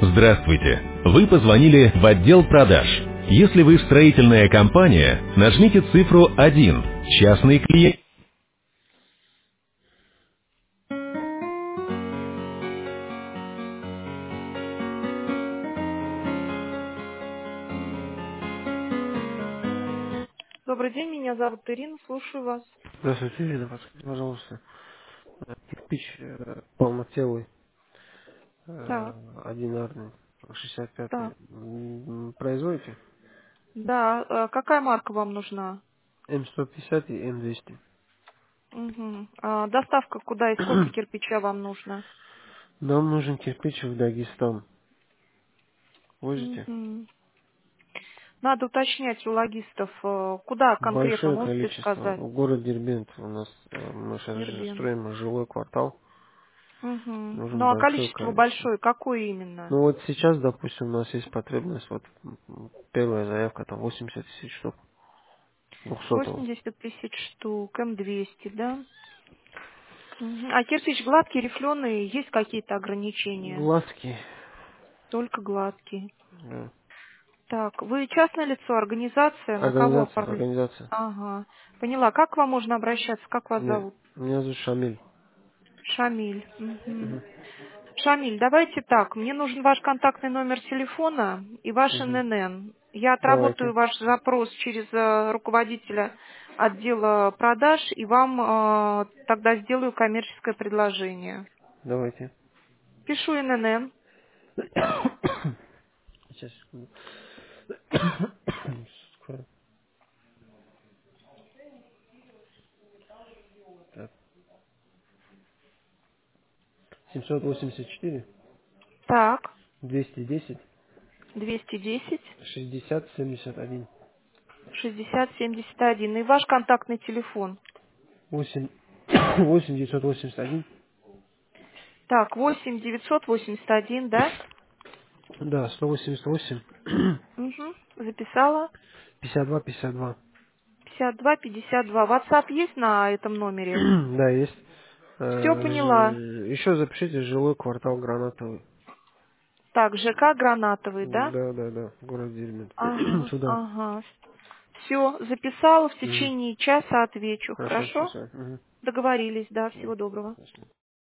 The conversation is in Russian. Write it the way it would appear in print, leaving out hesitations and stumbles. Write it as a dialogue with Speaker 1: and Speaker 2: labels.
Speaker 1: Здравствуйте! Вы позвонили в отдел продаж. Если вы строительная компания, нажмите цифру 1. Частный клиент. Добрый день, меня зовут Ирина, слушаю вас.
Speaker 2: Здравствуйте, Ирина, подскажите, пожалуйста, кирпич полнотелый,
Speaker 1: Так,
Speaker 2: одинарный, 65-й,
Speaker 1: так.
Speaker 2: производите?
Speaker 1: Да, какая марка вам нужна?
Speaker 2: М150 и М200.
Speaker 1: Мгм. Доставка куда и сколько кирпича вам нужно?
Speaker 2: Нам нужен кирпич в Дагестан. Возите?
Speaker 1: Мгм. Надо уточнять у логистов, куда конкретно,
Speaker 2: Большое
Speaker 1: можете
Speaker 2: количество.
Speaker 1: сказать?
Speaker 2: В город Дербент у нас, мы сейчас
Speaker 1: Дербент.
Speaker 2: строим жилой квартал.
Speaker 1: Мгм.
Speaker 2: Нужен
Speaker 1: Ну а
Speaker 2: большое
Speaker 1: количество
Speaker 2: количество.
Speaker 1: большое, какое именно?
Speaker 2: Ну вот сейчас, допустим, у нас есть потребность, вот первая заявка, там 80 тысяч штук, 200.
Speaker 1: 80 тысяч штук, М200, да? Мгм. А кирпич гладкий, рифленый, есть какие-то ограничения?
Speaker 2: Гладкий.
Speaker 1: Только гладкий.
Speaker 2: Да.
Speaker 1: Так, вы частное лицо, организация, на кого оформлен?
Speaker 2: Организация.
Speaker 1: Ага, поняла. Как к вам можно обращаться? Как вас
Speaker 2: Меня,
Speaker 1: зовут?
Speaker 2: меня зовут Шамиль.
Speaker 1: Шамиль. Мгм.
Speaker 2: Мгм.
Speaker 1: Шамиль, давайте так. Мне нужен ваш контактный номер телефона и ваш
Speaker 2: Мгм.
Speaker 1: ННН. Я отработаю
Speaker 2: Давайте.
Speaker 1: ваш запрос через руководителя отдела продаж и вам тогда сделаю коммерческое предложение.
Speaker 2: Давайте.
Speaker 1: Пишу ННН.
Speaker 2: Сейчас, секунду. Скоро. Так. 784,
Speaker 1: Так,
Speaker 2: 210,
Speaker 1: 210
Speaker 2: 60, 71.
Speaker 1: 60 71. И ваш контактный телефон.
Speaker 2: 8, 8 981.
Speaker 1: Так, 8 981, да?
Speaker 2: Да, 188,
Speaker 1: Угу, записала.
Speaker 2: 52, 52.
Speaker 1: 52 52. WhatsApp есть на этом номере?
Speaker 2: Да, есть.
Speaker 1: Все поняла.
Speaker 2: Еще запишите жилой квартал Гранатовый.
Speaker 1: Так, ЖК Гранатовый, да?
Speaker 2: Да, да, да, город Дербент.
Speaker 1: Ага,
Speaker 2: Сюда.
Speaker 1: ага. Все, записала, в
Speaker 2: Мгм.
Speaker 1: течение часа отвечу,
Speaker 2: Хорошо,
Speaker 1: хорошо?
Speaker 2: спасибо. Мгм.
Speaker 1: Договорились, да,
Speaker 2: Мгм.
Speaker 1: всего доброго.
Speaker 2: Спасибо.